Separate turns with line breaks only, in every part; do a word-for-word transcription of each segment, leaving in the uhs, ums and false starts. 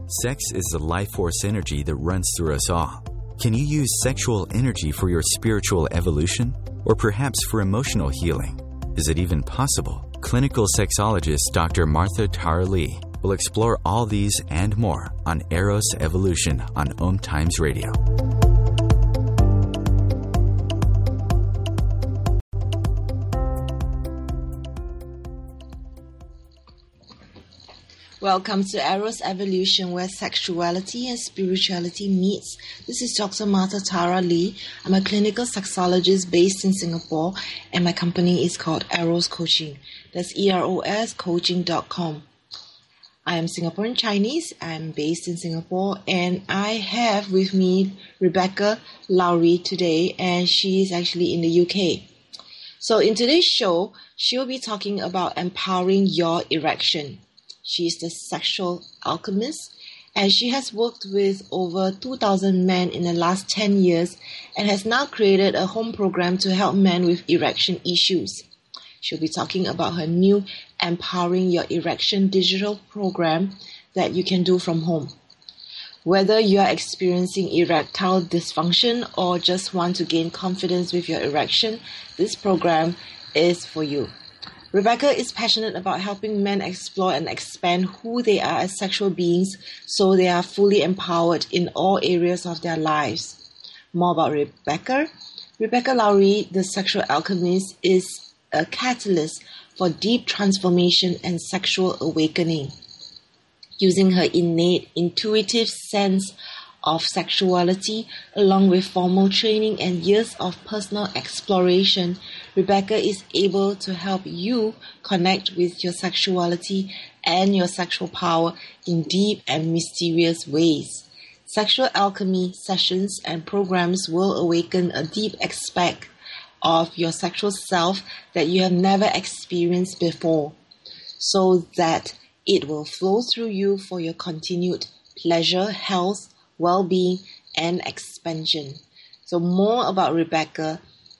Sex is the life force energy that runs through us all. Can you use sexual energy for your spiritual evolution? Or perhaps for emotional healing? Is it even possible? Clinical sexologist Doctor Martha Tara Lee will explore all these and more on Eros Evolution on Om Times Radio.
Welcome to Eros Evolution, where sexuality and spirituality meets. This is Doctor Martha Tara Lee. I'm a clinical sexologist based in Singapore, and my company is called Eros Coaching. That's E R O S coaching dot com. I am Singaporean Chinese. I'm based in Singapore, and I have with me Rebecca Lowry today, and she is actually in the U K. So in today's show, she'll be talking about empowering your erection. She is the sexual alchemist, and she has worked with over two thousand men in the last ten years and has now created a home program to help men with erection issues. She'll be talking about her new Empowering Your Erection digital program that you can do from home. Whether you are experiencing erectile dysfunction or just want to gain confidence with your erection, this program is for you. Rebecca is passionate about helping men explore and expand who they are as sexual beings so they are fully empowered in all areas of their lives. More about Rebecca. Rebecca Lowry, the sexual alchemist, is a catalyst for deep transformation and sexual awakening. Using her innate intuitive sense of sexuality, along with formal training and years of personal exploration, Rebecca is able to help you connect with your sexuality and your sexual power in deep and mysterious ways. Sexual alchemy sessions and programs will awaken a deep aspect of your sexual self that you have never experienced before, so that it will flow through you for your continued pleasure, health, well-being, and expansion. So more about Rebecca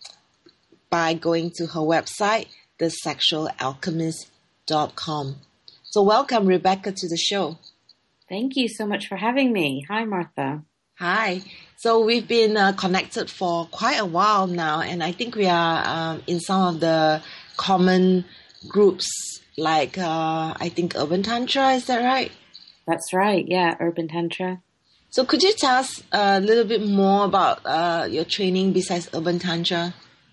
by going to her website, the sexual alchemist dot com. So welcome, Rebecca, to the show.
Thank you so much for having me. Hi, Martha.
Hi. So we've been uh, connected for quite a while now, and I think we are um, in some of the common groups, like uh, I think Urban Tantra, is that right?
That's right, yeah, Urban Tantra.
So could you tell us a little bit more about uh, your training besides Urban Tantra?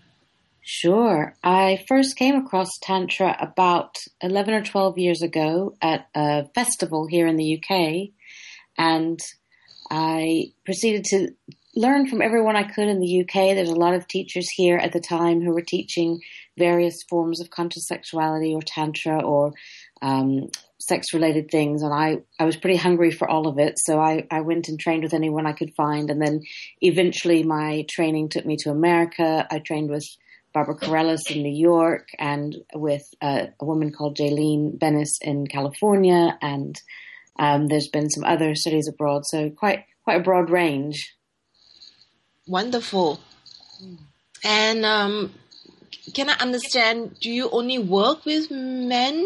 Sure. I first came across Tantra about eleven or twelve years ago at a festival here in the U K, and I proceeded to learn from everyone I could in the U K. There's a lot of teachers here at the time who were teaching various forms of conscious sexuality or Tantra or um, sex-related things, and I, I was pretty hungry for all of it, so I, I went and trained with anyone I could find, and then eventually my training took me to America. I trained with Barbara Corellis in New York and with uh, a woman called Jaylene Bennis in California, and um, there's been some other studies abroad, so quite quite a broad range.
Wonderful. And um, can I understand, do you only work with men?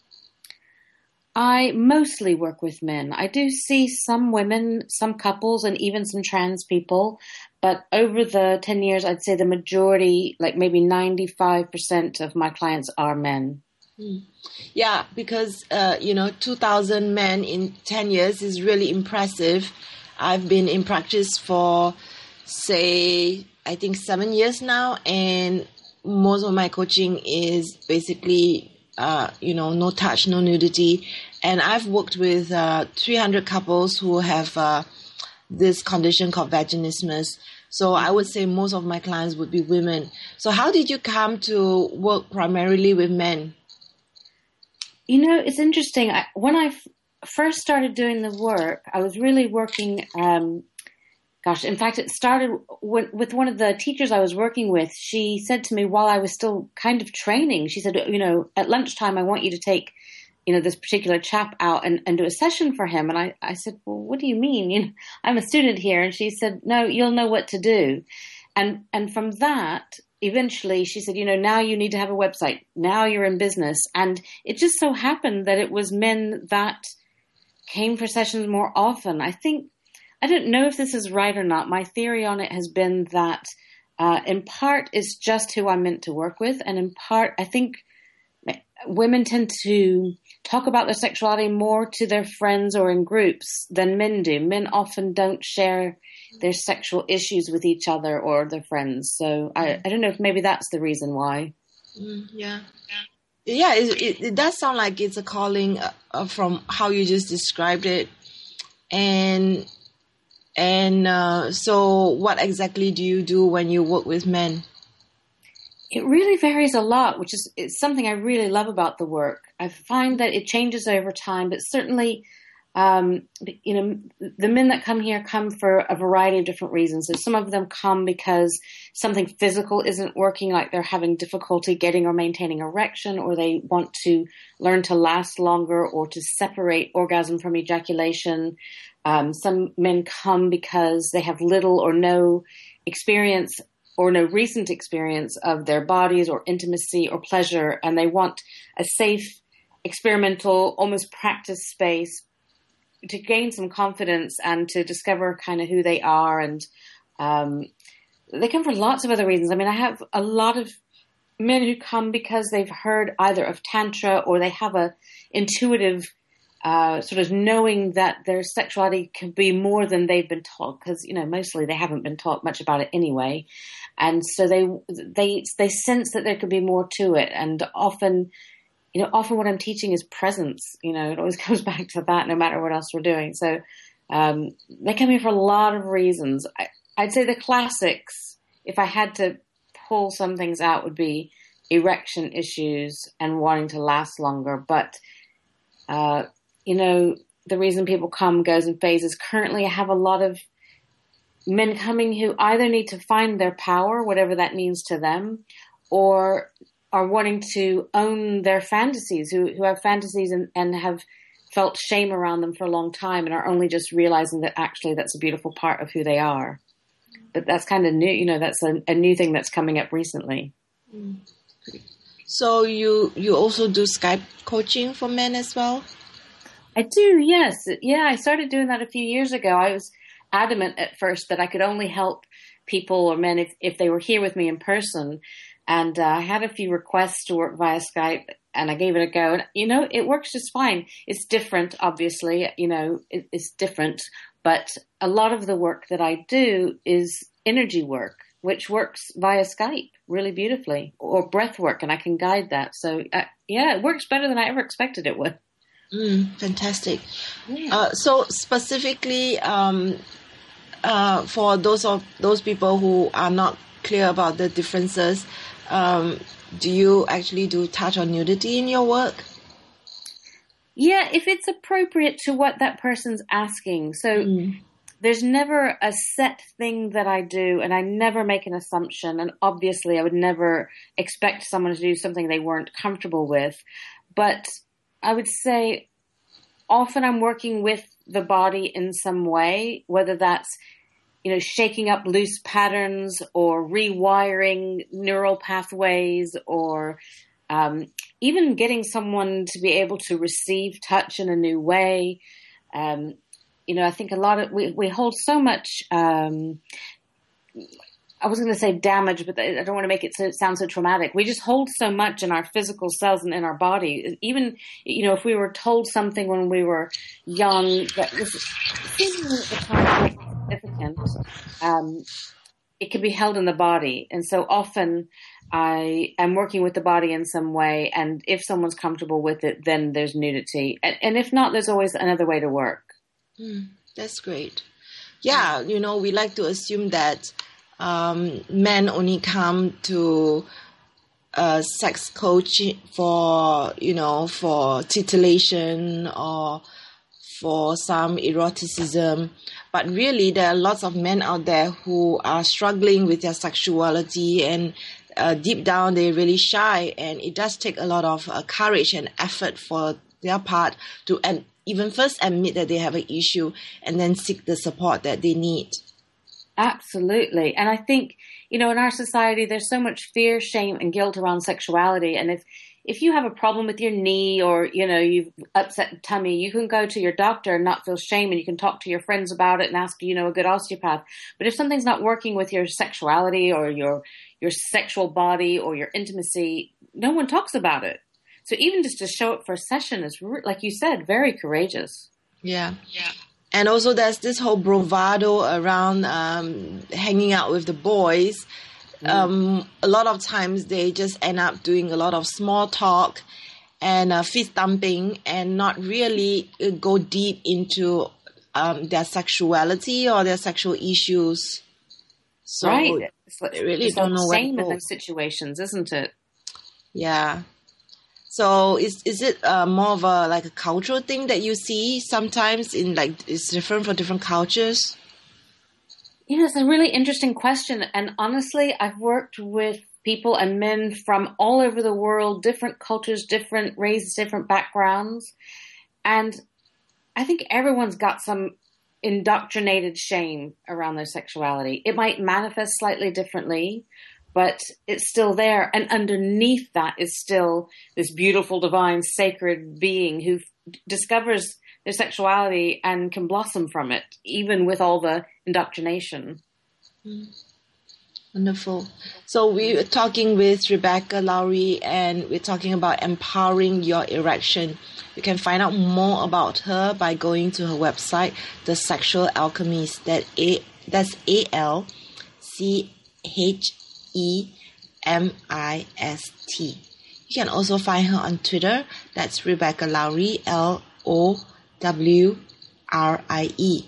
I mostly work with men. I do see some women, some couples, and even some trans people. But over the ten years, I'd say the majority, like maybe ninety-five percent of my clients are men.
Yeah, because, uh, you know, two thousand men in ten years is really impressive. I've been in practice for, say, I think seven years now. And most of my coaching is basically Uh, you know, no touch, no nudity. And I've worked with uh, three hundred couples who have uh, this condition called vaginismus. So I would say most of my clients would be women. So how did you come to work primarily with men?
You know, it's interesting. I, when I f- first started doing the work, I was really working... Um, Gosh, in fact, it started w- with one of the teachers I was working with. She said to me while I was still kind of training, she said, you know, at lunchtime, I want you to take, you know, this particular chap out and, and do a session for him. And I, I said, well, what do you mean? You know, I'm a student here. And she said, no, you'll know what to do. And, and from that, eventually she said, you know, now you need to have a website. Now you're in business. And it just so happened that it was men that came for sessions more often. I think, I don't know if this is right or not. My theory on it has been that uh, in part it's just who I'm meant to work with. And in part, I think women tend to talk about their sexuality more to their friends or in groups than men do. Men often don't share their sexual issues with each other or their friends. So I, I don't know if maybe that's the reason why.
Mm, yeah. Yeah, it, it, it does sound like it's a calling uh, from how you just described it. And and uh, so what exactly do you do when you work with men?
It really varies a lot, which is it's something I really love about the work. I find that it changes over time, but certainly, um, you know, the men that come here come for a variety of different reasons. So some of them come because something physical isn't working, like they're having difficulty getting or maintaining erection, or they want to learn to last longer or to separate orgasm from ejaculation. Um, some men come because they have little or no experience or no recent experience of their bodies or intimacy or pleasure, and they want a safe, experimental, almost practice space to gain some confidence and to discover kind of who they are. And um, they come for lots of other reasons. I mean, I have a lot of men who come because they've heard either of Tantra or they have a intuitive Uh, sort of knowing that their sexuality can be more than they've been taught, because, you know, mostly they haven't been taught much about it anyway. And so they, they, they sense that there could be more to it. And often, you know, often what I'm teaching is presence. You know, it always comes back to that no matter what else we're doing. So, um, they come here for a lot of reasons. I, I'd say the classics, if I had to pull some things out, would be erection issues and wanting to last longer. But, uh, you know, the reason people come goes in phases. Currently, I have a lot of men coming who either need to find their power, whatever that means to them, or are wanting to own their fantasies, who, who have fantasies and, and have felt shame around them for a long time and are only just realizing that actually that's a beautiful part of who they are. But that's kind of new, you know, that's a, a new thing that's coming up recently.
Mm. So you, you also do Skype coaching for men as well?
I do, yes. Yeah, I started doing that a few years ago. I was adamant at first that I could only help people or men if, if they were here with me in person. And uh, I had a few requests to work via Skype, and I gave it a go. And, you know, it works just fine. It's different, obviously. You know, it, it's different. But a lot of the work that I do is energy work, which works via Skype really beautifully, or breath work, and I can guide that. So, uh, yeah, it works better than I ever expected it would.
Mm, fantastic.
Yeah.
Uh, so specifically, um, uh, for those of those people who are not clear about the differences, um, do you actually do touch on nudity in your work?
Yeah, if it's appropriate to what that person's asking. So mm. there's never a set thing that I do, and I never make an assumption. And obviously, I would never expect someone to do something they weren't comfortable with. But I would say often I'm working with the body in some way, whether that's, you know, shaking up loose patterns or rewiring neural pathways, or um, even getting someone to be able to receive touch in a new way. Um, you know, I think a lot of, we, we hold so much, um, I was going to say damage, but I don't want to make it so, sound so traumatic. We just hold so much in our physical cells and in our body. Even, you know, if we were told something when we were young that was seemingly at the time significant, um, it could be held in the body. And so often I am working with the body in some way, and if someone's comfortable with it, then there's nudity. And, and if not, there's always another way to work.
Mm, that's great. Yeah, you know, we like to assume that Um, men only come to uh, sex coaching for, you know, for titillation or for some eroticism. But really, there are lots of men out there who are struggling with their sexuality, and uh, deep down they're really shy. And it does take a lot of uh, courage and effort for their part to and even first admit that they have an issue and then seek the support that they need.
Absolutely. And I think, you know, in our society, there's so much fear, shame, and guilt around sexuality. And if if you have a problem with your knee or, you know, you've upset tummy, you can go to your doctor and not feel shame, and you can talk to your friends about it and ask, you know, a good osteopath. But if something's not working with your sexuality or your your sexual body or your intimacy, no one talks about it. So even just to show up for a session is, like you said, very courageous.
Yeah. Yeah. And also there's this whole bravado around um, hanging out with the boys. Mm. Um, a lot of times they just end up doing a lot of small talk and uh, fist thumping and not really go deep into um, their sexuality or their sexual issues. So
right. It's like,
they really
it's
don't know where
same
to
in
go.
those situations, isn't it?
Yeah. So is is it uh, more of a like a cultural thing that you see sometimes in like it's different for different cultures?
You know, it's a really interesting question. And honestly, I've worked with people and men from all over the world, different cultures, different races, different backgrounds. And I think everyone's got some indoctrinated shame around their sexuality. It might manifest slightly differently, but it's still there. And underneath that is still this beautiful, divine, sacred being who f- discovers their sexuality and can blossom from it, even with all the indoctrination.
Mm. Wonderful. So we're talking with Rebecca Lowry, and we're talking about empowering your erection. You can find out more about her by going to her website, The Sexual Alchemist. That a that's A L C H E M I S T. You can also find her on Twitter. That's Rebecca Lowry, L O W R I E.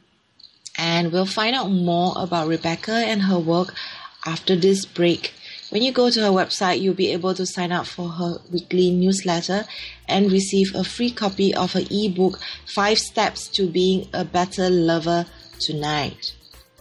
And we'll find out more about Rebecca and her work after this break. When you go to her website, you'll be able to sign up for her weekly newsletter and receive a free copy of her ebook, Five Steps to Being a Better Lover Tonight.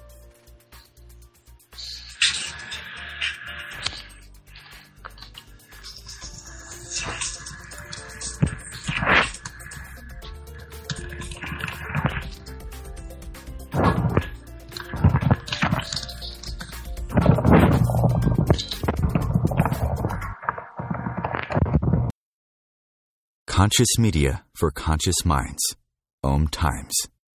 Conscious media for conscious minds. Om Times.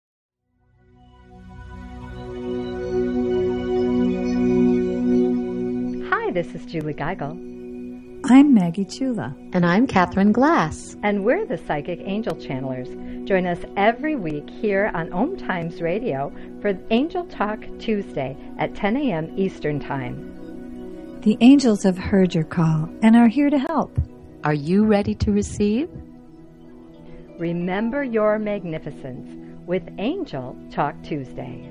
Hi, this is Julie Geigel.
I'm Maggie Chula.
And I'm Catherine Glass.
And we're the Psychic Angel Channelers. Join us every week here on Om Times Radio for Angel Talk Tuesday at ten a.m. Eastern Time.
The angels have heard your call and are here to help.
Are you ready to receive?
Remember your magnificence with Angel Talk Tuesday.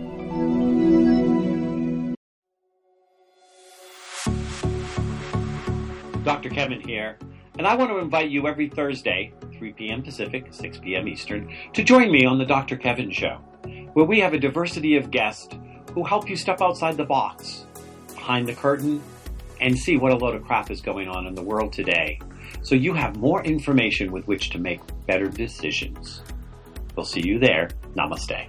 Doctor Kevin here, and I want to invite you every Thursday, three p.m. Pacific, six p.m. Eastern, to join me on the Doctor Kevin Show, where we have a diversity of guests who help you step outside the box, behind the curtain, and see what a load of crap is going on in the world today, so you have more information with which to make better decisions. We'll see you there. Namaste.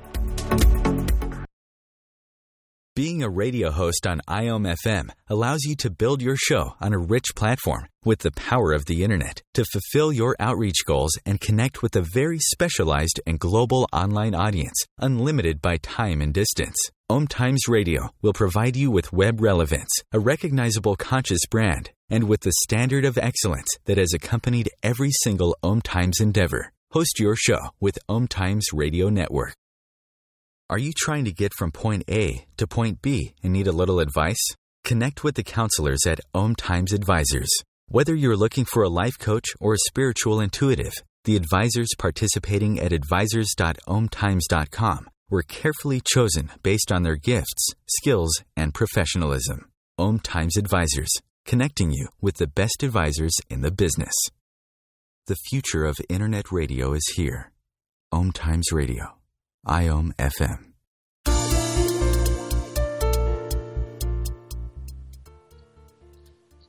Being a radio host on I O M F M allows you to build your show on a rich platform with the power of the internet to fulfill your outreach goals and connect with a very specialized and global online audience, unlimited by time and distance. Om Times Radio will provide you with web relevance, a recognizable conscious brand, and with the standard of excellence that has accompanied every single Om Times endeavor. Host your show with Om Times Radio Network. Are you trying to get from point A to point B and need a little advice? Connect with the counselors at Om Times Advisors. Whether you're looking for a life coach or a spiritual intuitive, the advisors participating at advisors dot om times dot com were carefully chosen based on their gifts, skills, and professionalism. Om Times Advisors, connecting you with the best advisors in the business. The future of internet radio is here. Om Times Radio. I O M F M.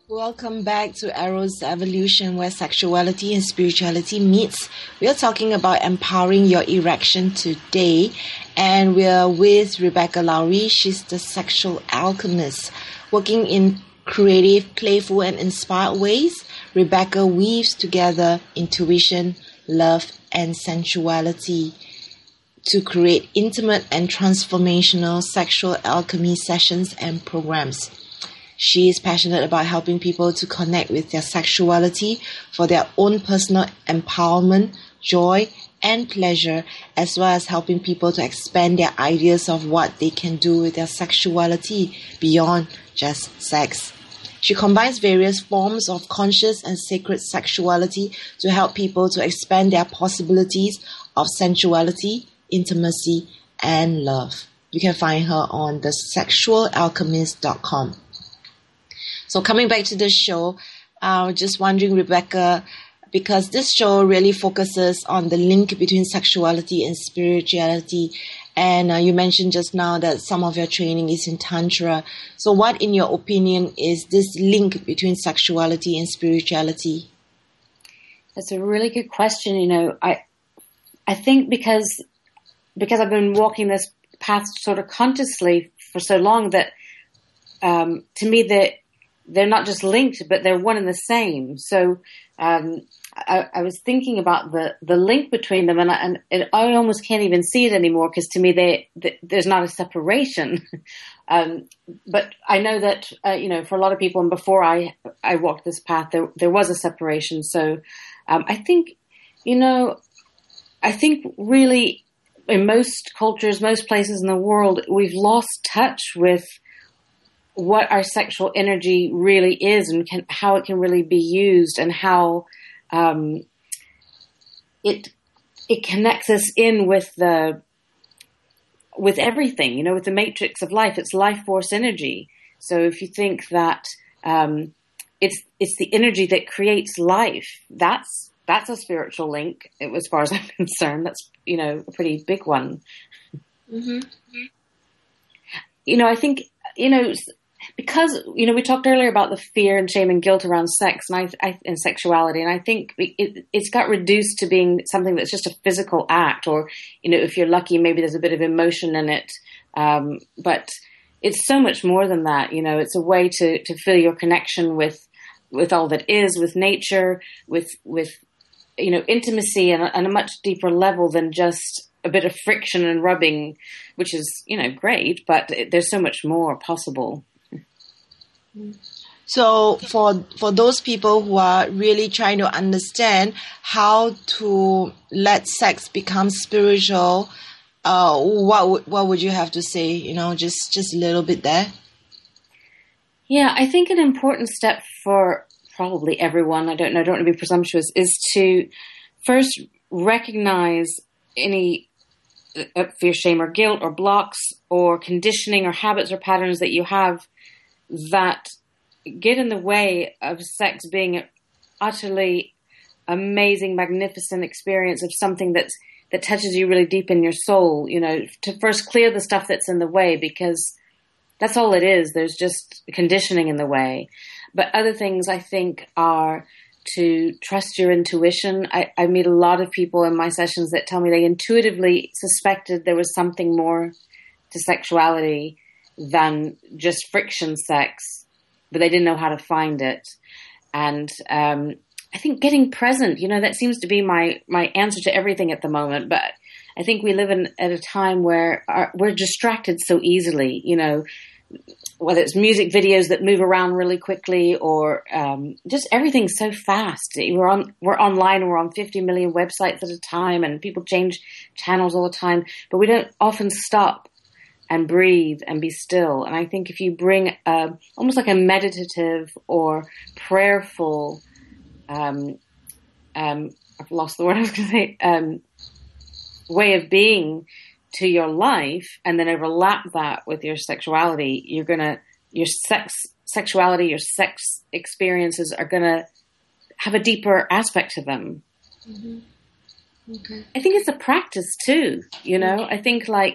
Welcome back to Eros Evolution, where sexuality and spirituality meets. We are talking about empowering your erection today, and we are with Rebecca Lowry. She's the sexual alchemist. Working in creative, playful, and inspired ways, Rebecca weaves together intuition, love, and sensuality to create intimate and transformational sexual alchemy sessions and programs. She is passionate about helping people to connect with their sexuality for their own personal empowerment, joy, and pleasure, as well as helping people to expand their ideas of what they can do with their sexuality beyond just sex. She combines various forms of conscious and sacred sexuality to help people to expand their possibilities of sensuality, intimacy, and love. You can find her on the sexual alchemist dot com. So coming back to the show, I was just wondering, Rebecca, because this show really focuses on the link between sexuality and spirituality. And uh, you mentioned just now that some of your training is in Tantra. So what, in your opinion, is this link between sexuality and spirituality?
That's a really good question. You know, I I think because because I've been walking this path sort of consciously for so long that um, to me that they're not just linked, but they're one and the same. So um, I, I was thinking about the, the link between them, and I, and it, I almost can't even see it anymore because to me they, they, there's not a separation. um, but I know that uh, you know, for a lot of people, and before I I walked this path, there there was a separation. So um, I think you know, I think really in most cultures, most places in the world, we've lost touch with what our sexual energy really is and can, how it can really be used, and how um, it it connects us in with the with everything, you know, with the matrix of life. It's life force energy. So if you think that um, it's it's the energy that creates life, that's that's a spiritual link, as far as I'm concerned. That's, you know, a pretty big one.
Mm-hmm.
You know, I think, you know, because, you know, we talked earlier about the fear and shame and guilt around sex and, I, I, and sexuality, and I think it, it's got reduced to being something that's just a physical act, or, you know, if you're lucky, maybe there's a bit of emotion in it. Um, but it's so much more than that. You know, it's a way to, to feel your connection with, with all that is, with nature, with, with, you know, intimacy on a, on a much deeper level than just a bit of friction and rubbing, which is, you know, great, but it, there's so much more possible.
So for for those people who are really trying to understand how to let sex become spiritual, uh, what would what would you have to say? You know, just just a little bit there.
Yeah, I think an important step for probably everyone, I don't know, I don't want to be presumptuous, is to first recognize any fear, shame, or guilt, or blocks, or conditioning, or habits, or patterns that you have that get in the way of sex being an utterly amazing, magnificent experience of something that's, that touches you really deep in your soul. You know, to first clear the stuff that's in the way, because that's all it is. There's just conditioning in the way. But other things, I think, are to trust your intuition. I, I meet a lot of people in my sessions that tell me they intuitively suspected there was something more to sexuality than just friction sex, but they didn't know how to find it. And um, I think getting present, you know, that seems to be my, my answer to everything at the moment. But I think we live in at a time where our, we're distracted so easily, you know, whether it's music videos that move around really quickly, or um, just everything's so fast. We're on, we're online, we're on fifty million websites at a time, and people change channels all the time, but we don't often stop and breathe and be still. And I think if you bring a, almost like a meditative or prayerful, um, um, I've lost the word I was going to say, um, way of being to your life, and then overlap that with your sexuality, you're going to, your sex, sexuality, your sex experiences are going to have a deeper aspect to them.
Mm-hmm. Okay.
I think it's a practice too, you know, I think like,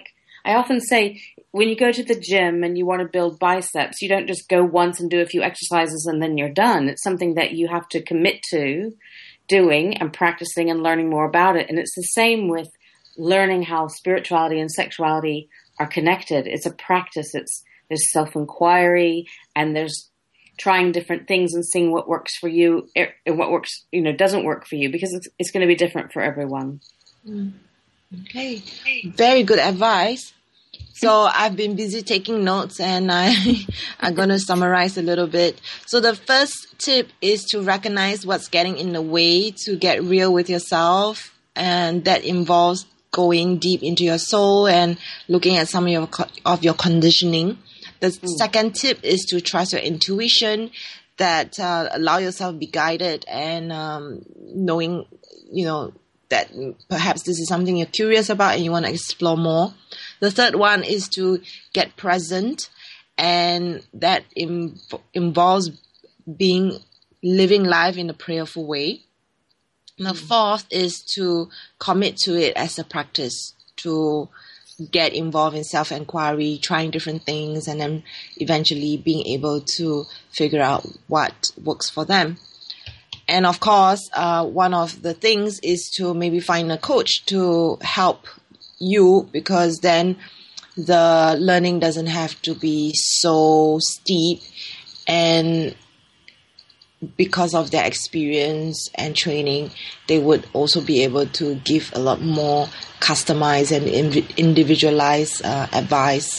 I often say when you go to the gym and you want to build biceps, you don't just go once and do a few exercises and then you're done. It's something that you have to commit to doing and practicing and learning more about it. And it's the same with learning how spirituality and sexuality are connected. It's a practice. It's there's self-inquiry and there's trying different things and seeing what works for you and what works, you know, doesn't work for you, because it's, it's going to be different for everyone.
Mm. Okay. Very good advice. So I've been busy taking notes, and I, I'm going to summarize a little bit. So the first tip is to recognize what's getting in the way to get real with yourself. And that involves going deep into your soul and looking at some of your, of your conditioning. The mm. second tip is to trust your intuition, that uh, allow yourself to be guided and um, knowing, you know, that perhaps this is something you're curious about and you want to explore more. The third one is to get present, and that Im- involves being living life in a prayerful way. And the mm. fourth is to commit to it as a practice, to get involved in self-inquiry, trying different things, and then eventually being able to figure out what works for them. And of course, uh, one of the things is to maybe find a coach to help you, because then the learning doesn't have to be so steep, and because of their experience and training, they would also be able to give a lot more customized and individualized uh, advice.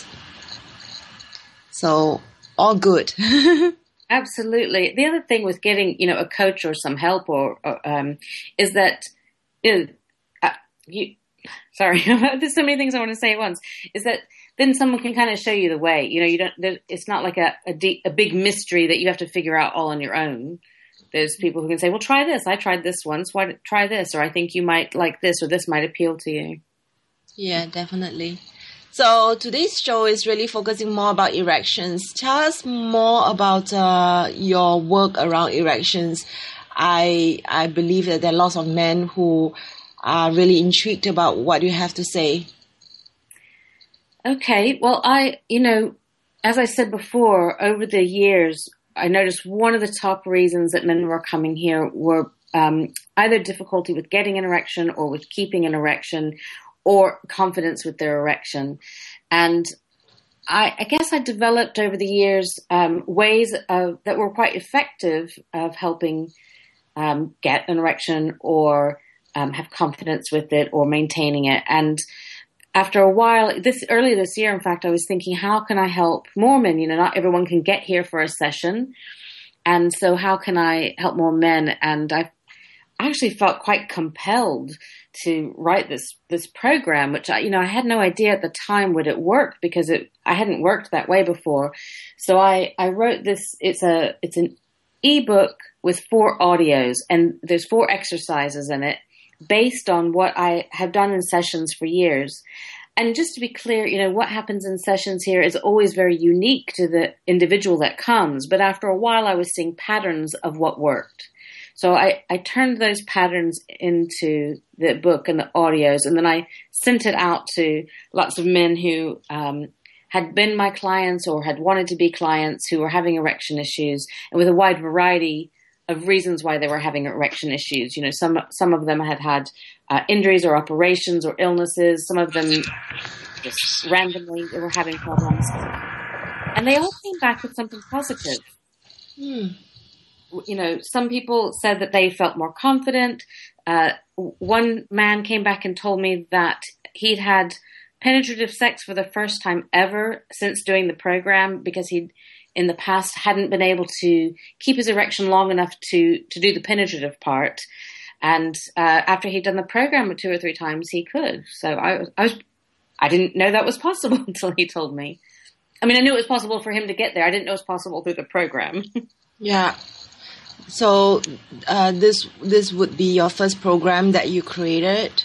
So, all good.
Absolutely. The other thing with getting, you know, a coach or some help or, or um, is that, you know, uh, you, sorry, there's so many things I want to say at once, is that then someone can kind of show you the way. You know, you don't, there, it's not like a, a, deep, a big mystery that you have to figure out all on your own. There's people who can say, well, try this. I tried this once. Why don't try this? Or I think you might like this, or this might appeal to you.
Yeah, definitely. So today's show is really focusing more about erections. Tell us more about uh, your work around erections. I I believe that there are lots of men who are really intrigued about what you have to say.
Okay. Well, I, you know, as I said before, over the years, I noticed one of the top reasons that men were coming here were um, either difficulty with getting an erection or with keeping an erection, or confidence with their erection. And I, I guess I developed over the years um, ways of, that were quite effective of helping um, get an erection or um, have confidence with it or maintaining it. And after a while, this earlier this year, in fact, I was thinking, how can I help more men? You know, not everyone can get here for a session. And so how can I help more men? And I actually felt quite compelled to write this this program, which I, you know, I had no idea at the time would it work, because it I hadn't worked that way before. So I, I wrote this. It's a it's an ebook with four audios, and there's four exercises in it based on what I have done in sessions for years. And just to be clear, you know, what happens in sessions here is always very unique to the individual that comes. But after a while, I was seeing patterns of what worked. So I, I turned those patterns into the book and the audios, and then I sent it out to lots of men who um, had been my clients or had wanted to be clients who were having erection issues, and with a wide variety of reasons why they were having erection issues. You know, some some of them had had uh, injuries or operations or illnesses. Some of them just randomly they were having problems, and they all came back with something positive.
Hmm.
You know, some people said that they felt more confident. Uh, one man came back and told me that he'd had penetrative sex for the first time ever since doing the program, because he'd in the past hadn't been able to keep his erection long enough to, to do the penetrative part. And uh, after he'd done the program two or three times, he could. So I, I was, I didn't know that was possible until he told me. I mean, I knew it was possible for him to get there. I didn't know it was possible through the program.
Yeah. So uh, this this would be your first program that you created?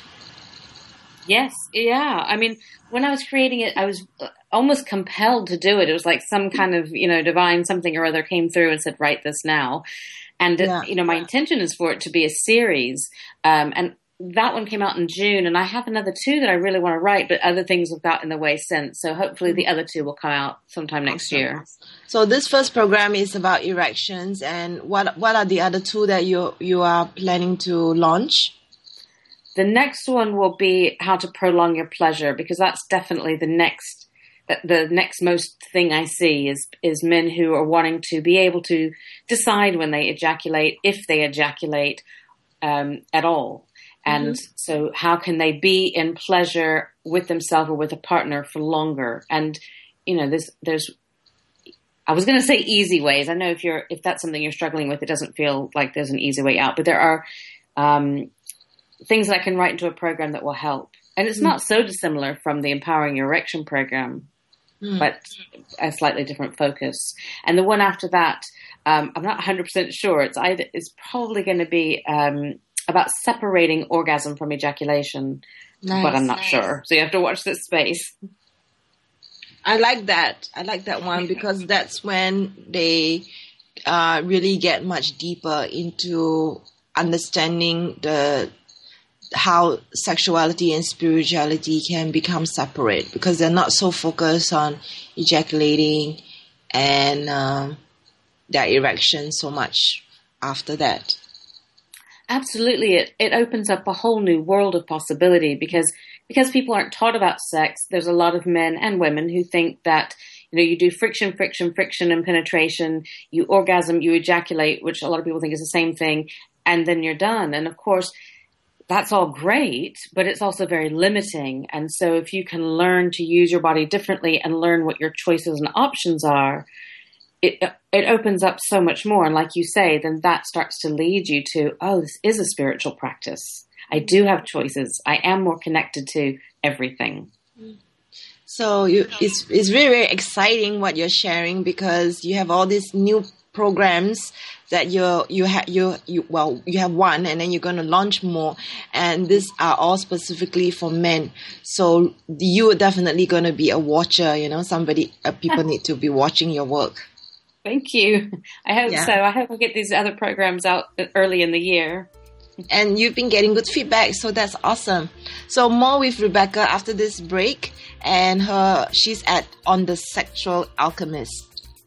Yes. Yeah. I mean, when I was creating it, I was almost compelled to do it. It was like some kind of, you know, divine something or other came through and said, write this now. And, yeah. you know, my intention is for it to be a series. Um, and that one came out in June, and I have another two that I really want to write, but other things have got in the way since. So hopefully the other two will come out sometime next
awesome.
year.
So this first program is about erections, and what what are the other two that you you are planning to launch?
The next one will be how to prolong your pleasure, because that's definitely the next the next most thing I see is is men who are wanting to be able to decide when they ejaculate, if they ejaculate um, at all. And mm-hmm. so how can they be in pleasure with themselves or with a partner for longer? And, you know, there's, there's, I was going to say easy ways. I know if you're, if that's something you're struggling with, it doesn't feel like there's an easy way out, but there are, um, things that I can write into a program that will help. And it's mm-hmm. not so dissimilar from the Empowering Your Erection program, mm-hmm. but a slightly different focus. And the one after that, um, I'm not one hundred percent sure. It's either, it's probably going to be, um, about separating orgasm from ejaculation, nice, but I'm not nice. sure. So you have to watch this space.
I like that. I like that one because that's when they uh, really get much deeper into understanding the how sexuality and spirituality can become separate, because they're not so focused on ejaculating and um, their erection so much after that.
Absolutely. It, it opens up a whole new world of possibility because, because people aren't taught about sex. There's a lot of men and women who think that, you know, you do friction, friction, friction and penetration, you orgasm, you ejaculate, which a lot of people think is the same thing, and then you're done. And of course, that's all great, but it's also very limiting. And so if you can learn to use your body differently and learn what your choices and options are, It it opens up so much more. And like you say, then that starts to lead you to, oh, this is a spiritual practice. I do have choices. I am more connected to everything.
So you, it's it's really, very exciting what you're sharing, because you have all these new programs that you you have you you well you have one, and then you're going to launch more, and these are all specifically for men. So you are definitely going to be a watcher. You know, somebody uh, people need to be watching your work.
Thank you. I hope yeah. so. I hope I get these other programs out early in the year.
And you've been getting good feedback, so that's awesome. So more with Rebecca after this break, and her she's at on the Sexual Alchemist.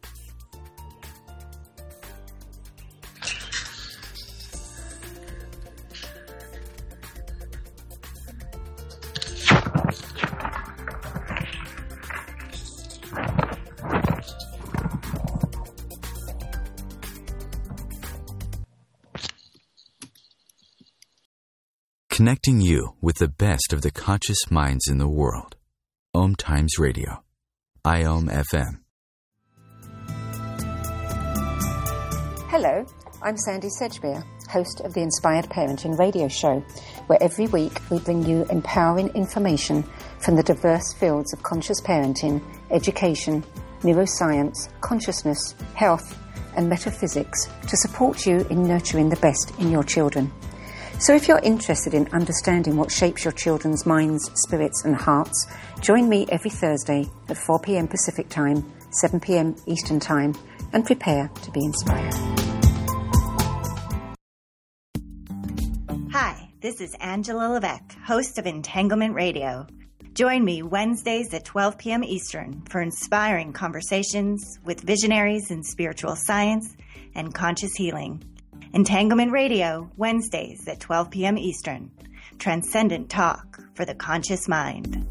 Connecting you with the best of the conscious minds in the world. Om Times Radio. I O M F M.
Hello, I'm Sandy Sedgbeer, host of the Inspired Parenting radio show, where every week we bring you empowering information from the diverse fields of conscious parenting, education, neuroscience, consciousness, health, and metaphysics to support you in nurturing the best in your children. So if you're interested in understanding what shapes your children's minds, spirits and hearts, join me every Thursday at four p.m. Pacific Time, seven p.m. Eastern Time, and prepare to be inspired.
Hi, this is Angela Levesque, host of Entanglement Radio. Join me Wednesdays at twelve p.m. Eastern for inspiring conversations with visionaries in spiritual science and conscious healing. Entanglement Radio, Wednesdays at twelve p.m. Eastern. Transcendent talk for the conscious mind.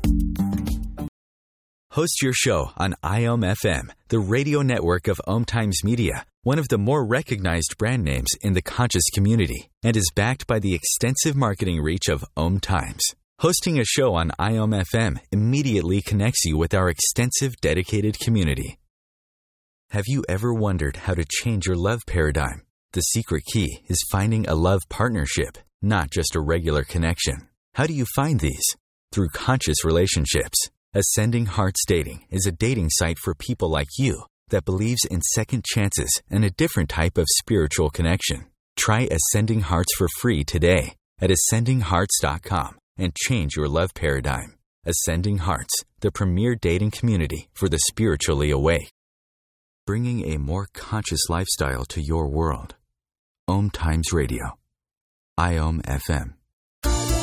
Host your show on I O M F M, the radio network of Om Times Media, one of the more recognized brand names in the conscious community, and is backed by the extensive marketing reach of Om Times. Hosting a show on I O M F M immediately connects you with our extensive dedicated community. Have you ever wondered how to change your love paradigm? The secret key is finding a love partnership, not just a regular connection. How do you find these? Through conscious relationships. Ascending Hearts Dating is a dating site for people like you that believes in second chances and a different type of spiritual connection. Try Ascending Hearts for free today at ascending hearts dot com and change your love paradigm. Ascending Hearts, the premier dating community for the spiritually awake. Bringing a more conscious lifestyle to your world. Om Times Radio. I O M F M.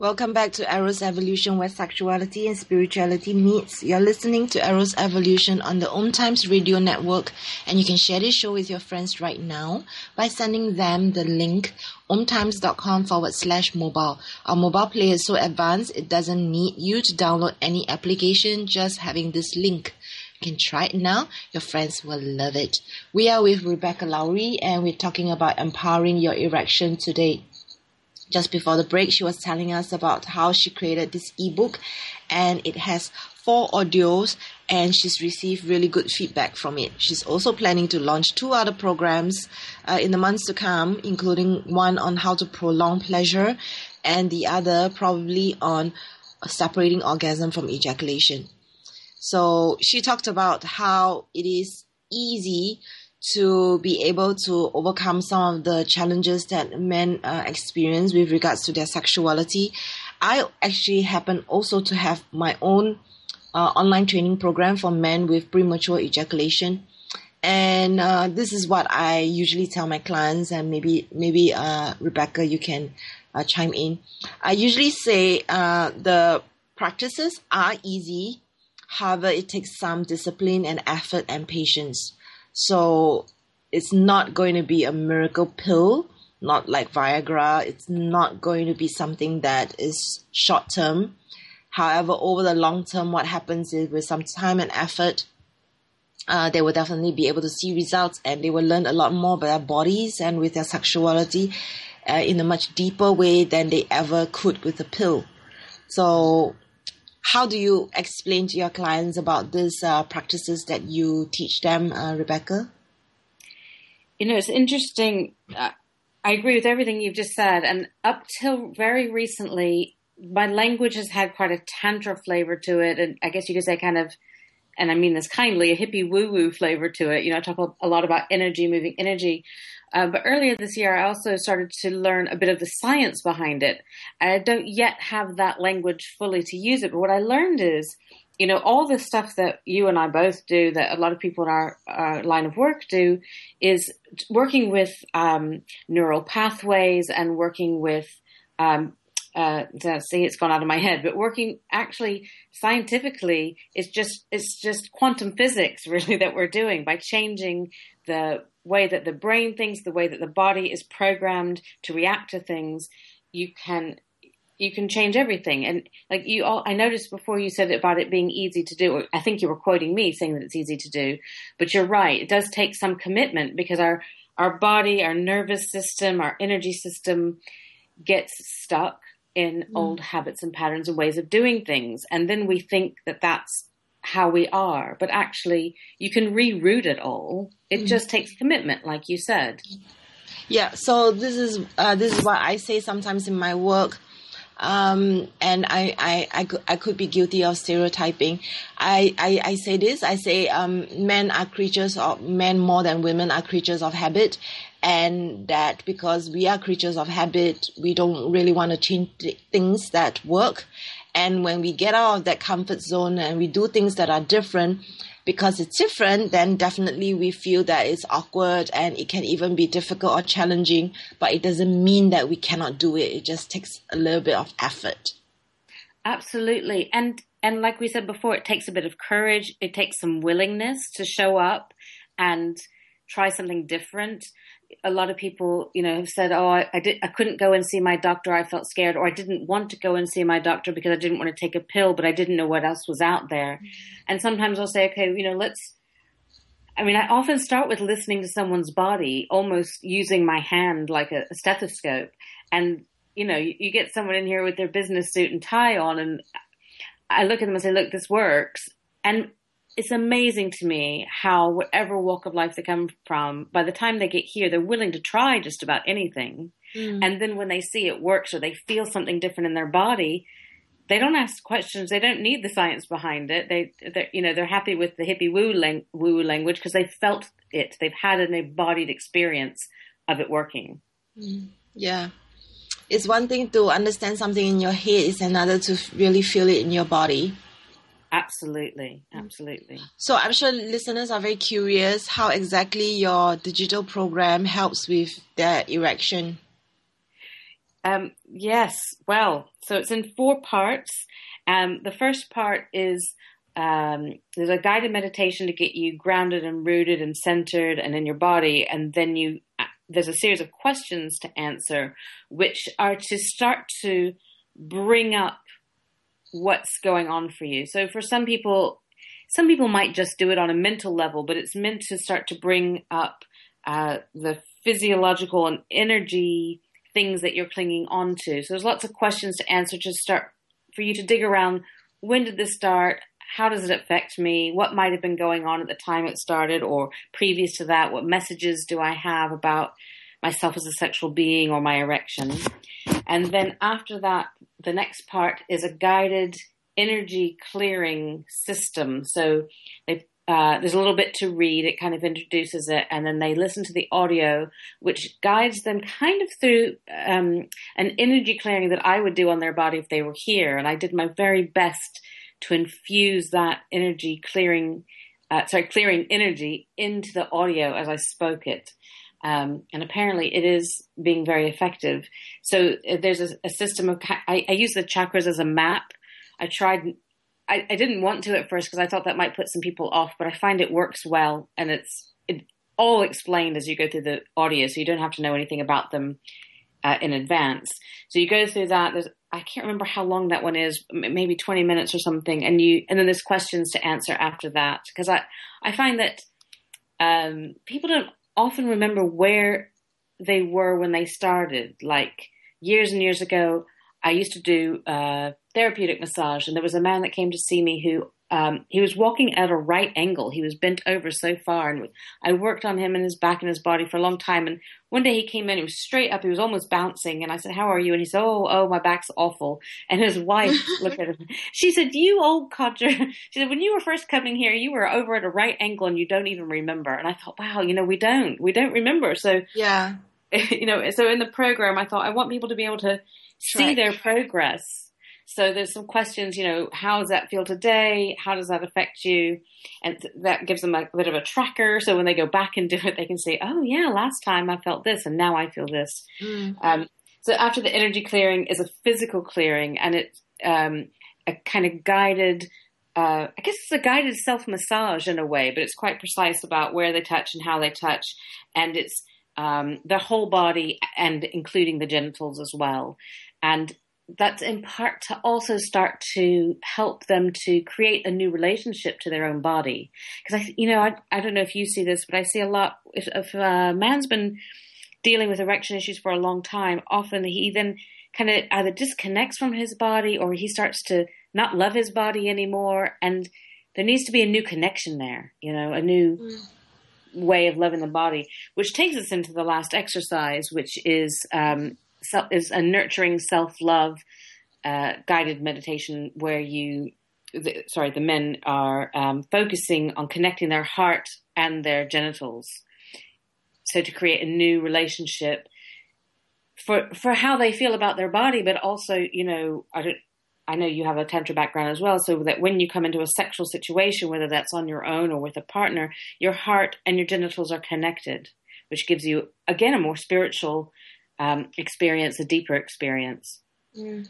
Welcome back to Eros Evolution, where sexuality and spirituality meets. You're listening to Eros Evolution on the Om Times Radio Network, and you can share this show with your friends right now by sending them the link omtimes.com forward slash mobile. Our mobile player is so advanced, it doesn't need you to download any application, just having this link. You can try it now. Your friends will love it. We are with Rebecca Lowry, and we're talking about empowering your erection today. Just before the break, she was telling us about how she created this ebook, and it has four audios, and she's received really good feedback from it. She's also planning to launch two other programs uh, in the months to come, including one on how to prolong pleasure, and the other probably on separating orgasm from ejaculation. So she talked about how it is easy to be able to overcome some of the challenges that men uh, experience with regards to their sexuality. I actually happen also to have my own uh, online training program for men with premature ejaculation. And uh, this is what I usually tell my clients, and maybe, maybe uh, Rebecca, you can uh, chime in. I usually say uh, the practices are easy. However, it takes some discipline and effort and patience. So it's not going to be a miracle pill, not like Viagra. It's not going to be something that is short term. However, over the long term, what happens is with some time and effort, uh, they will definitely be able to see results, and they will learn a lot more about their bodies and with their sexuality uh, in a much deeper way than they ever could with a pill. So how do you explain to your clients about these uh, practices that you teach them, uh, Rebecca?
You know, it's interesting. Uh, I agree with everything you've just said. And up till very recently, my language has had quite a tantra flavor to it. And I guess you could say kind of, and I mean this kindly, a hippie woo-woo flavor to it. You know, I talk a lot about energy, moving energy. Uh, but earlier this year, I also started to learn a bit of the science behind it. I don't yet have that language fully to use it. But what I learned is, you know, all the stuff that you and I both do, that a lot of people in our, our line of work do, is working with um, neural pathways and working with, um, uh, see, it's gone out of my head, but working actually scientifically is just, it's just quantum physics really that we're doing by changing the way that the brain thinks, the way that the body is programmed to react to things. You can, you can change everything. And like you all, I noticed before you said about it being easy to do, I think you were quoting me saying that it's easy to do, but you're right. It does take some commitment because our, our body, our nervous system, our energy system gets stuck in mm. old habits and patterns and ways of doing things. And then we think that that's how we are, but actually you can reroute it all. It mm. just takes commitment, like you said.
Yeah. So this is, uh, this is what I say sometimes in my work. Um, and I, I, I could, I could be guilty of stereotyping. I, I, I say this, I say, um, men are creatures of, men more than women are creatures of habit. And that because we are creatures of habit, we don't really want to change th- things that work. And when we get out of that comfort zone and we do things that are different, because it's different, then definitely we feel that it's awkward and it can even be difficult or challenging, but it doesn't mean that we cannot do it. It just takes a little bit of effort.
Absolutely. And and like we said before, it takes a bit of courage. It takes some willingness to show up and try something different. A lot of people, you know, have said, oh, I, I, did, I couldn't go and see my doctor. I felt scared, or I didn't want to go and see my doctor because I didn't want to take a pill, but I didn't know what else was out there. Mm-hmm. And sometimes I'll say, okay, you know, let's, I mean, I often start with listening to someone's body, almost using my hand like a, a stethoscope. And, you know, you, you get someone in here with their business suit and tie on, and I look at them and say, look, this works. And it's amazing to me how whatever walk of life they come from, by the time they get here, they're willing to try just about anything. Mm. And then when they see it works or they feel something different in their body, they don't ask questions. They don't need the science behind it. They, they're, you know, they're happy with the hippie woo lang- woo language because they felt it. They've had an embodied experience of it working.
Mm. Yeah. It's one thing to understand something in your head. It's another to really feel it in your body.
Absolutely. Absolutely.
So I'm sure listeners are very curious how exactly your digital program helps with their erection.
Um, yes. Well, so it's in four parts. Um, the first part is um, there's a guided meditation to get you grounded and rooted and centered and in your body. And then you there's a series of questions to answer, which are to start to bring up what's going on for you. So for some people, some people might just do it on a mental level, but it's meant to start to bring up uh, the physiological and energy things that you're clinging on to. So there's lots of questions to answer to start for you to dig around. When did this start? How does it affect me? What might have been going on at the time it started or previous to that? What messages do I have about myself as a sexual being or my erection? And then after that, the next part is a guided energy clearing system. So they, uh, there's a little bit to read. It kind of introduces it. And then they listen to the audio, which guides them kind of through um, an energy clearing that I would do on their body if they were here. And I did my very best to infuse that energy clearing, uh, sorry, clearing energy into the audio as I spoke it. Um, and apparently it is being very effective. So uh, there's a, a system of, I, I use the chakras as a map. I tried, I, I didn't want to at first because I thought that might put some people off, but I find it works well. And it's it, all explained as you go through the audio. So you don't have to know anything about them uh, in advance. So you go through that. There's, I can't remember how long that one is, maybe twenty minutes or something. And you, and then there's questions to answer after that. Because I, I find that um, people don't often remember where they were when they started. Like years and years ago, I used to do uh, therapeutic massage, and there was a man that came to see me who um, he was walking at a right angle. He was bent over so far, and I worked on him and his back and his body for a long time. And one day he came in, he was straight up, he was almost bouncing, and I said, "How are you?" And he said, "Oh, oh, my back's awful." And his wife looked at him. She said, "You old codger." She said, "When you were first coming here, you were over at a right angle, and you don't even remember." And I thought, wow, you know, we don't, we don't remember. So
yeah,
you know, so in the program, I thought I want people to be able to see their progress. So there's some questions, you know, how does that feel today? How does that affect you? And th- that gives them a bit of a tracker. So when they go back and do it, they can say, oh yeah, last time I felt this and now I feel this. Mm. Um, so after the energy clearing is a physical clearing, and it's um, a kind of guided, uh, I guess it's a guided self-massage in a way, but it's quite precise about where they touch and how they touch. And it's um, the whole body and including the genitals as well. And that's in part to also start to help them to create a new relationship to their own body. Because, I, you know, I, I don't know if you see this, but I see a lot, if, if a man's been dealing with erection issues for a long time, often he then kind of either disconnects from his body or he starts to not love his body anymore. And there needs to be a new connection there, you know, a new mm. way of loving the body, which takes us into the last exercise, which is um, is a nurturing self-love uh, guided meditation where you, the, sorry, the men are um, focusing on connecting their heart and their genitals. So to create a new relationship for for how they feel about their body, but also, you know, I don't, I know you have a tantra background as well, so that when you come into a sexual situation, whether that's on your own or with a partner, your heart and your genitals are connected, which gives you, again, a more spiritual um, experience, a deeper experience.
Mm.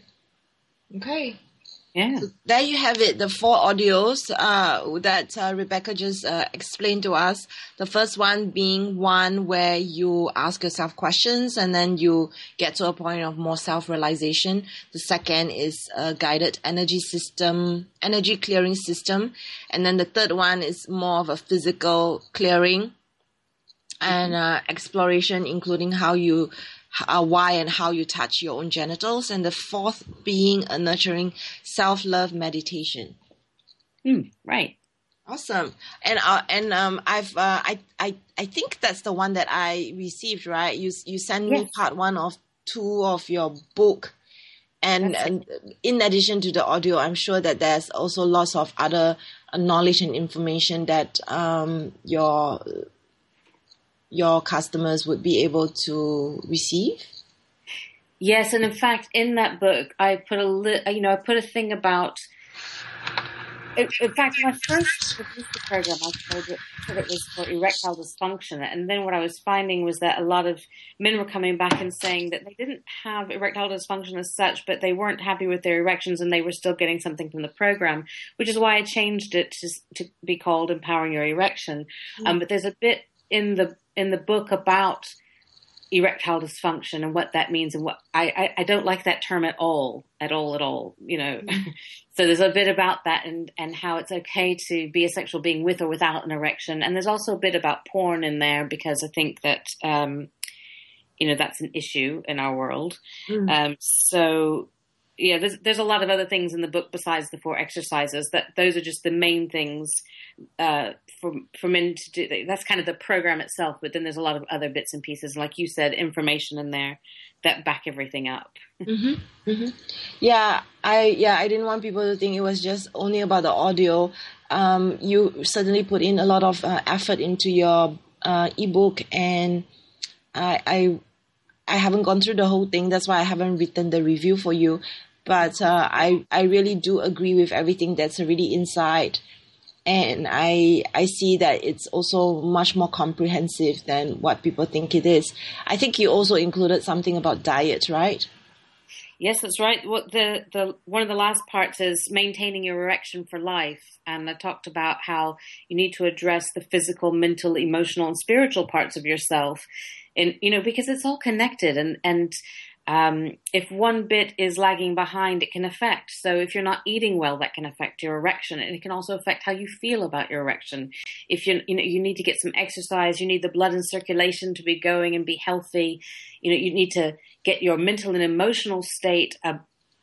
Okay.
Yeah.
So there you have it, the four audios uh, that uh, Rebecca just uh, explained to us. The first one being one where you ask yourself questions and then you get to a point of more self-realization. The second is a guided energy system, energy clearing system. And then the third one is more of a physical clearing and uh, exploration, including how you Uh, why and how you touch your own genitals, and the fourth being a nurturing self-love meditation.
Mm, right.
Awesome. And uh, and um, I've uh, I I I think that's the one that I received. Right? You you sent me
yes.
part one of two of your book, and, and in addition to the audio, I'm sure that there's also lots of other uh, knowledge and information that um your your customers would be able to receive?
Yes, and in fact, in that book, I put a li- you know I put a thing about in, in fact, when I first produced the program, I told it, said it was for erectile dysfunction. And then what I was finding was that a lot of men were coming back and saying that they didn't have erectile dysfunction as such, but they weren't happy with their erections and they were still getting something from the program, which is why I changed it to, to be called Empowering Your Erection. Mm-hmm. Um, but there's a bit in the in the book about erectile dysfunction and what that means, and what I, I, I don't like that term at all, at all, at all, you know. Mm-hmm. So there's a bit about that, and, and how it's okay to be a sexual being with or without an erection. And there's also a bit about porn in there, because I think that, um, you know, that's an issue in our world. Mm-hmm. Um, so yeah, there's, there's a lot of other things in the book besides the four exercises. That those are just the main things uh, for for men to do. That's kind of the program itself. But then there's a lot of other bits and pieces, like you said, information in there that back everything up.
Mm-hmm. Mm-hmm. Yeah, I yeah I didn't want people to think it was just only about the audio. Um, you certainly put in a lot of uh, effort into your uh, ebook, and I, I I haven't gone through the whole thing. That's why I haven't written the review for you. But uh, I I really do agree with everything that's already inside. And I I see that it's also much more comprehensive than what people think it is. I think you also included something about diet, right?
Yes, that's right. What the, the one of the last parts is maintaining your erection for life. And I talked about how you need to address the physical, mental, emotional, and spiritual parts of yourself. And, you know, because it's all connected, and, and um, if one bit is lagging behind, it can affect. So if you're not eating well, that can affect your erection, and it can also affect how you feel about your erection. If you you know you need to get some exercise, you need the blood and circulation to be going and be healthy. You know, you need to get your mental and emotional state uh,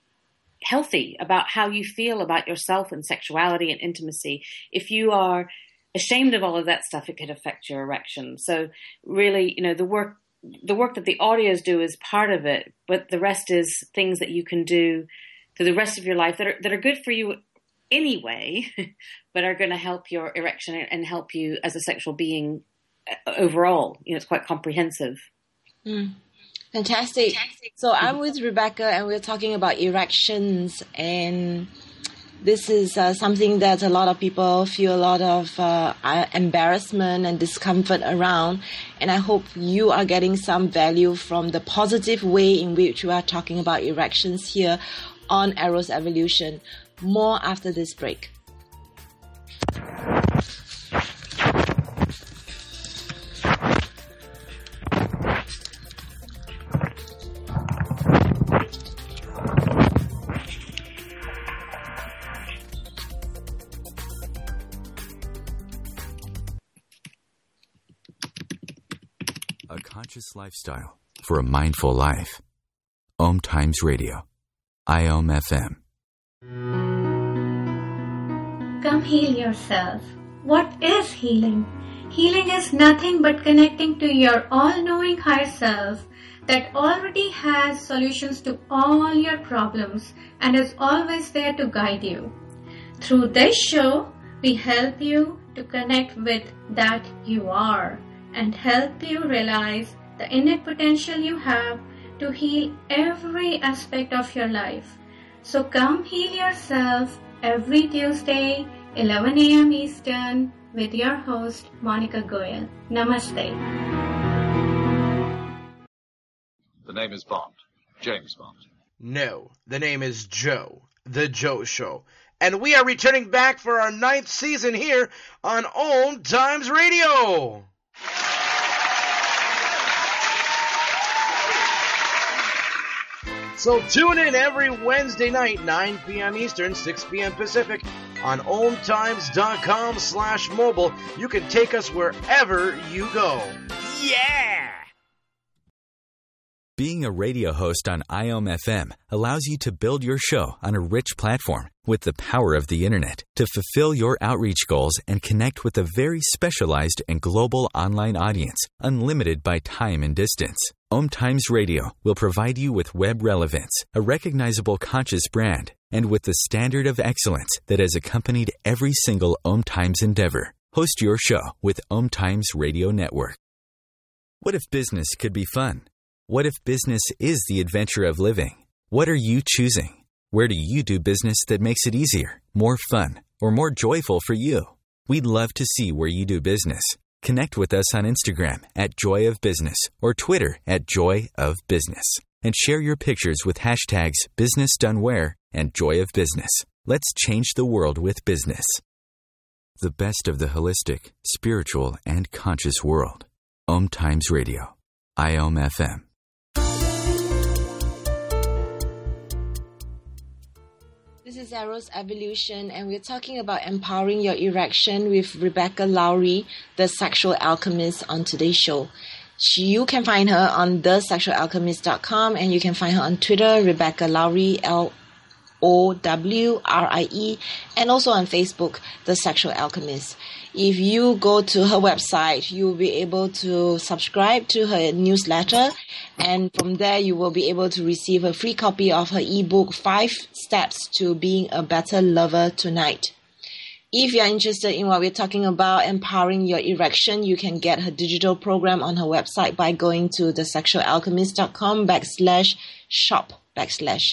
healthy about how you feel about yourself and sexuality and intimacy. If you are ashamed of all of that stuff, it could affect your erection. So really, you know, the work the work that the audios do is part of it, but the rest is things that you can do through the rest of your life that are that are good for you anyway, but are going to help your erection and help you as a sexual being overall. You know, it's quite comprehensive.
Mm. Fantastic. Fantastic. So I'm with Rebecca, and we're talking about erections, and this is uh, something that a lot of people feel a lot of uh, embarrassment and discomfort around. And I hope you are getting some value from the positive way in which we are talking about erections here on Eros Evolution. More after this break.
A conscious lifestyle for a mindful life. Om Times Radio. I O M F M.
Come heal yourself. What is healing? Healing is nothing but connecting to your all-knowing higher self that already has solutions to all your problems and is always there to guide you. Through this show, we help you to connect with that you are and help you realize the innate potential you have to heal every aspect of your life. So come heal yourself every Tuesday, eleven a.m. Eastern, with your host, Monica Goyal. Namaste.
The name is Bond. James Bond.
No, the name is Joe. The Joe Show. And we are returning back for our ninth season here on Om Times Radio. So tune in every Wednesday night, nine p.m. Eastern, six p.m. Pacific, on omtimes.com slash mobile. You can take us wherever you go. Yeah!
Being a radio host on I O M F M allows you to build your show on a rich platform with the power of the internet to fulfill your outreach goals and connect with a very specialized and global online audience, unlimited by time and distance. Om Times Radio will provide you with web relevance, a recognizable conscious brand, and with the standard of excellence that has accompanied every single Om Times endeavor. Host your show with Om Times Radio Network. What if business could be fun? What if business is the adventure of living? What are you choosing? Where do you do business that makes it easier, more fun, or more joyful for you? We'd love to see where you do business. Connect with us on Instagram at Joy of Business or Twitter at Joy of Business, and share your pictures with hashtags Business Done Where and Joy of Business. Let's change the world with business. The best of the holistic, spiritual, and conscious world. Om Times Radio. I O M F M.
This is Eros Evolution, and we're talking about empowering your erection with Rebecca Lowry, the sexual alchemist, on today's show. She, you can find her on the sexual alchemist dot com, and you can find her on Twitter, Rebecca Lowry, L O W R I E, and also on Facebook, The Sexual Alchemist. If you go to her website, you'll be able to subscribe to her newsletter, and from there you will be able to receive a free copy of her ebook, Five Steps to Being a Better Lover Tonight. If you're interested in what we're talking about, empowering your erection, you can get her digital program on her website by going to the sexual alchemist dot com backslash shop backslash.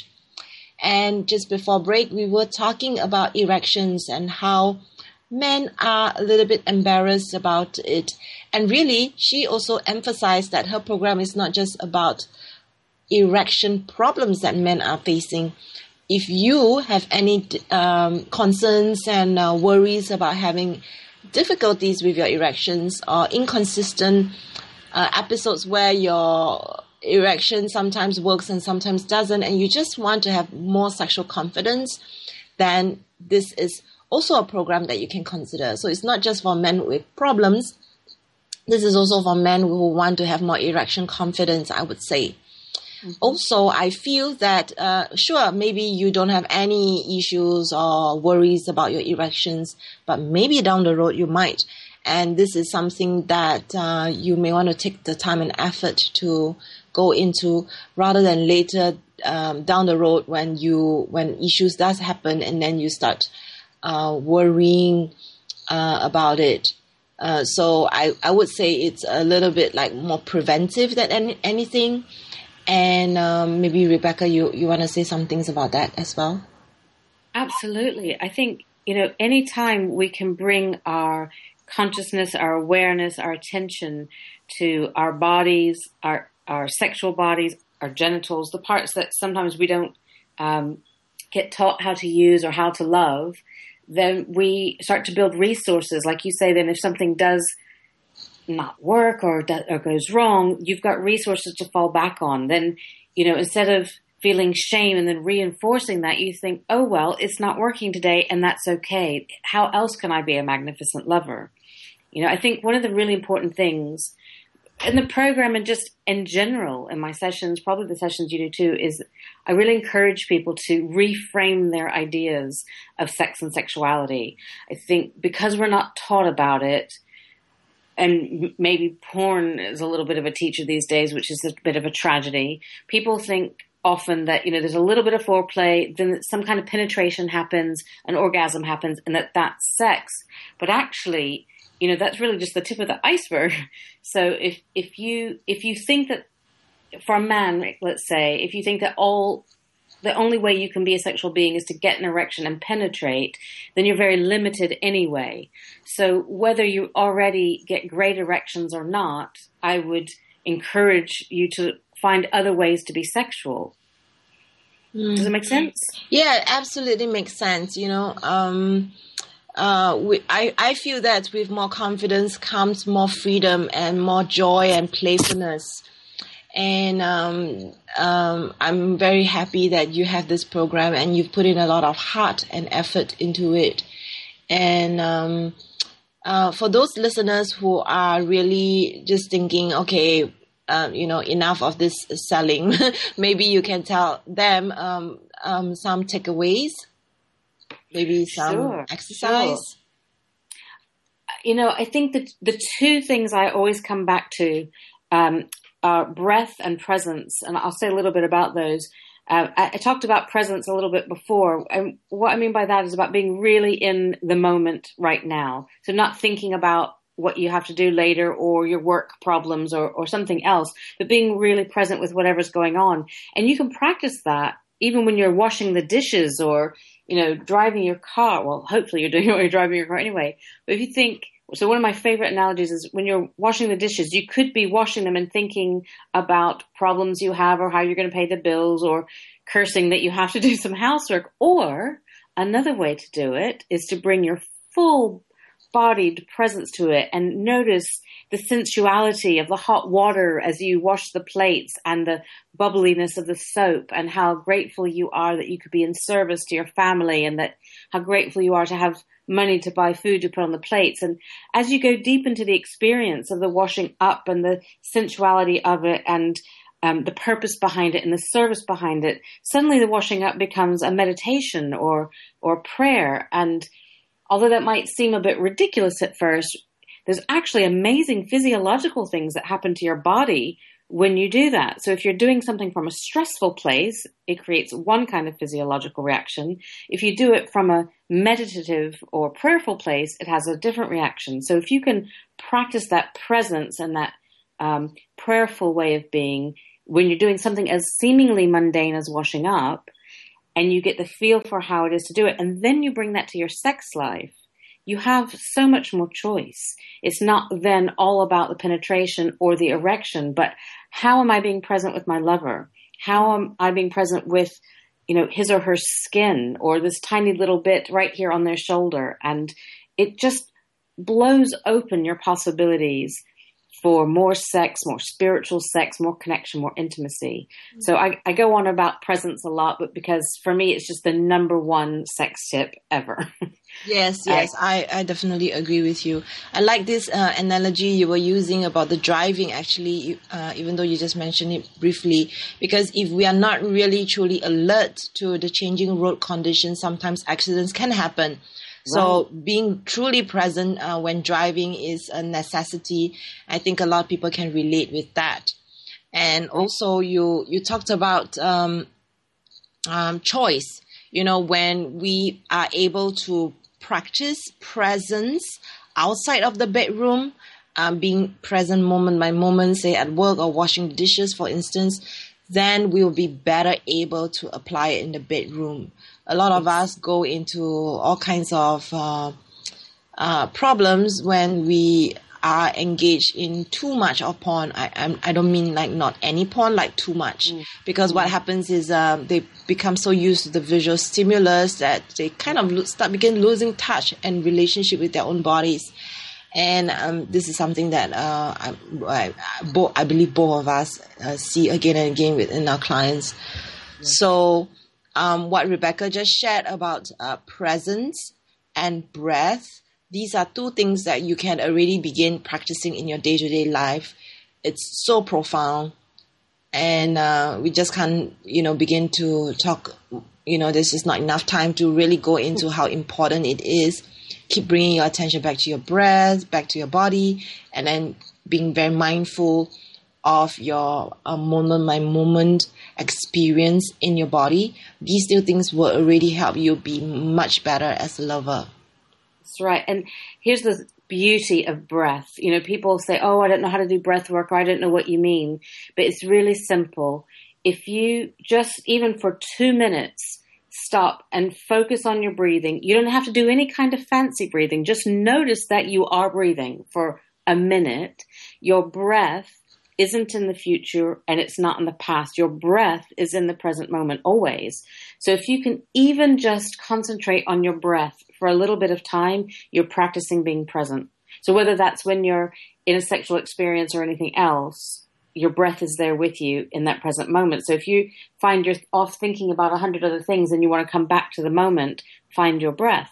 And just before break, we were talking about erections and how men are a little bit embarrassed about it. And really, she also emphasized that her program is not just about erection problems that men are facing. If you have any um, concerns and uh, worries about having difficulties with your erections or inconsistent uh, episodes where your erection sometimes works and sometimes doesn't, and you just want to have more sexual confidence, then this is also a program that you can consider. So it's not just for men with problems. This is also for men who want to have more erection confidence, I would say. Mm-hmm. Also, I feel that, uh, sure, maybe you don't have any issues or worries about your erections, but maybe down the road you might. And this is something that uh, you may want to take the time and effort to go into, rather than later um, down the road when you when issues does happen and then you start uh, worrying uh, about it. Uh, so I, I would say it's a little bit like more preventive than any, anything. And um, maybe Rebecca, you, you want to say some things about that as well?
Absolutely. I think, you know, anytime we can bring our consciousness, our awareness, our attention to our bodies, our our sexual bodies, our genitals, the parts that sometimes we don't um, get taught how to use or how to love, then we start to build resources. Like you say, then if something does not work or, do, or goes wrong, you've got resources to fall back on. Then, you know, instead of feeling shame and then reinforcing that, you think, oh, well, it's not working today and that's okay. How else can I be a magnificent lover? You know, I think one of the really important things in the program and just in general in my sessions, probably the sessions you do too, is I really encourage people to reframe their ideas of sex and sexuality. I think because we're not taught about it, and maybe porn is a little bit of a teacher these days, which is a bit of a tragedy. People think often that, you know, there's a little bit of foreplay, then some kind of penetration happens, an orgasm happens, and that that's sex. But actually, you know, that's really just the tip of the iceberg. So if, if you, if you think that for a man, let's say, if you think that all, the only way you can be a sexual being is to get an erection and penetrate, then you're very limited anyway. So whether you already get great erections or not, I would encourage you to find other ways to be sexual. Mm. Does it make sense?
Yeah, it absolutely makes sense. You know, um, Uh, we, I, I feel that with more confidence comes more freedom and more joy and playfulness. And um, um, I'm very happy that you have this program and you've put in a lot of heart and effort into it. And um, uh, for those listeners who are really just thinking, okay, um, you know, enough of this selling, maybe you can tell them um, um, some takeaways. Maybe some sure, exercise.
Sure. You know, I think that the two things I always come back to um, are breath and presence, and I'll say a little bit about those. Uh, I, I talked about presence a little bit before, and what I mean by that is about being really in the moment right now. So not thinking about what you have to do later or your work problems or, or something else, but being really present with whatever's going on. And you can practice that even when you're washing the dishes or you know, driving your car, well, hopefully you're doing it when you're driving your car anyway. But if you think, so one of my favorite analogies is when you're washing the dishes, you could be washing them and thinking about problems you have or how you're going to pay the bills or cursing that you have to do some housework. Or another way to do it is to bring your full bodied presence to it and notice the sensuality of the hot water as you wash the plates and the bubbliness of the soap, and how grateful you are that you could be in service to your family, and that how grateful you are to have money to buy food to put on the plates. And as you go deep into the experience of the washing up and the sensuality of it and um, the purpose behind it and the service behind it, suddenly the washing up becomes a meditation or or prayer. And although that might seem a bit ridiculous at first, there's actually amazing physiological things that happen to your body when you do that. So if you're doing something from a stressful place, it creates one kind of physiological reaction. If you do it from a meditative or prayerful place, it has a different reaction. So if you can practice that presence and that um, prayerful way of being when you're doing something as seemingly mundane as washing up, and you get the feel for how it is to do it, and then you bring that to your sex life, you have so much more choice. It's not then all about the penetration or the erection, but how am I being present with my lover? How am I being present with, you know, his or her skin or this tiny little bit right here on their shoulder? And it just blows open your possibilities for more sex, more spiritual sex, more connection, more intimacy. Mm-hmm. So I, I go on about presence a lot, but because for me, it's just the number one sex tip ever.
Yes, yes, uh, I, I definitely agree with you. I like this uh, analogy you were using about the driving, actually, uh, even though you just mentioned it briefly, because if we are not really truly alert to the changing road conditions, sometimes accidents can happen. So being truly present uh, when driving is a necessity. I think a lot of people can relate with that. And also you, you talked about um, um, choice, you know, when we are able to practice presence outside of the bedroom, um, being present moment by moment, say at work or washing dishes, for instance, then we'll be better able to apply it in the bedroom. A lot of us go into all kinds of uh, uh, problems when we are engaged in too much of porn. I I'm, I don't mean like not any porn, like too much. Mm. Because mm. what happens is um, they become so used to the visual stimulus that they kind of lo- start begin losing touch and relationship with their own bodies. And um, this is something that uh, I, I, bo- I believe both of us uh, see again and again within our clients. Yeah. So um, what Rebecca just shared about uh, presence and breath, these are two things that you can already begin practicing in your day-to-day life. It's so profound. And uh, we just can't, you know, begin to talk, you know, there's just not enough time to really go into how important it is. Keep bringing your attention back to your breath, back to your body, and then being very mindful of your uh, moment-by-moment experience in your body. These two things will already help you be much better as a lover.
That's right. And here's the beauty of breath. You know, people say, oh, I don't know how to do breath work, or I don't know what you mean. But it's really simple. If you just, even for two minutes, stop and focus on your breathing. You don't have to do any kind of fancy breathing. Just notice that you are breathing for a minute. Your breath isn't in the future and it's not in the past. Your breath is in the present moment always. So if you can even just concentrate on your breath for a little bit of time, you're practicing being present. So whether that's when you're in a sexual experience or anything else, your breath is there with you in that present moment. So if you find you're off thinking about a hundred other things and you want to come back to the moment, find your breath.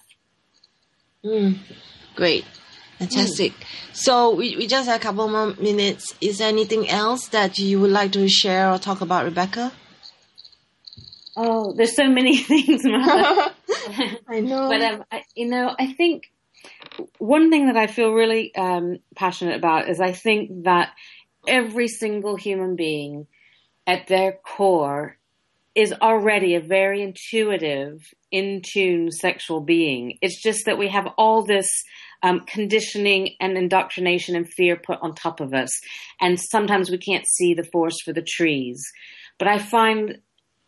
Mm, great. Fantastic. Mm. So we, we just have a couple more minutes. Is there anything else that you would like to share or talk about, Rebecca?
Oh, there's so many things, Mother.
I know.
But, um, I, you know, I think one thing that I feel really um, passionate about is I think that every single human being at their core is already a very intuitive, in tune sexual being. It's just that we have all this um, conditioning and indoctrination and fear put on top of us. And sometimes we can't see the forest for the trees. But I find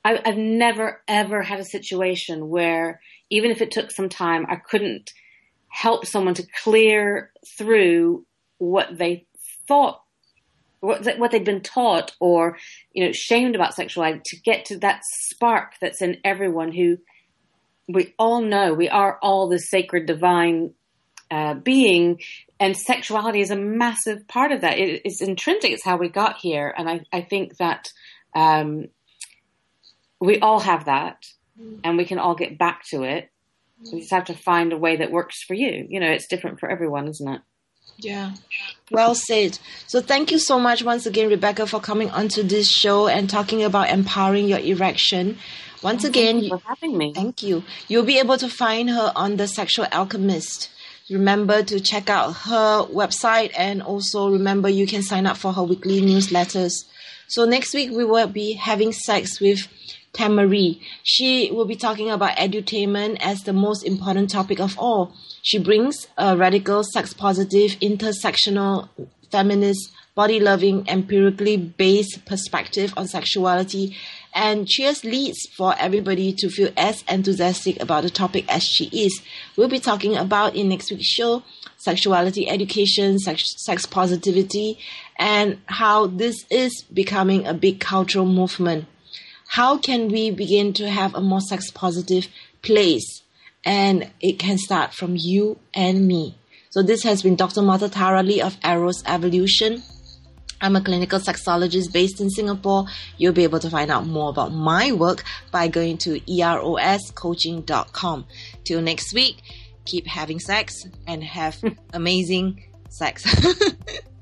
I, I've never, ever had a situation where, even if it took some time, I couldn't help someone to clear through what they thought, what, what they'd been taught or, you know, shamed about sexuality, to get to that spark that's in everyone who we all know we are all the sacred divine uh, being, and sexuality is a massive part of that. It, it's intrinsic. It's how we got here. And I, I think that um, we all have that, and we can all get back to it. We just have to find a way that works for you. You know, it's different for everyone, isn't it?
Yeah, well said. So thank you so much once again, Rebecca, for coming onto this show and talking about empowering your erection. Once
oh,
again,
thank you for having me.
Thank you. You'll be able to find her on The Sexual Alchemist. Remember to check out her website, and also remember you can sign up for her weekly newsletters. So next week we will be having sex with Tamarie. She will be talking about edutainment as the most important topic of all. She brings a radical, sex-positive, intersectional, feminist, body-loving, empirically based perspective on sexuality, and she has leads for everybody to feel as enthusiastic about the topic as she is. We'll be talking about in next week's show sexuality education, sex, sex positivity, and how this is becoming a big cultural movement. How can we begin to have a more sex-positive place? And it can start from you and me. So this has been Doctor Martha Tara Lee of Eros Evolution. I'm a clinical sexologist based in Singapore. You'll be able to find out more about my work by going to eros coaching dot com. Till next week, keep having sex and have amazing sex.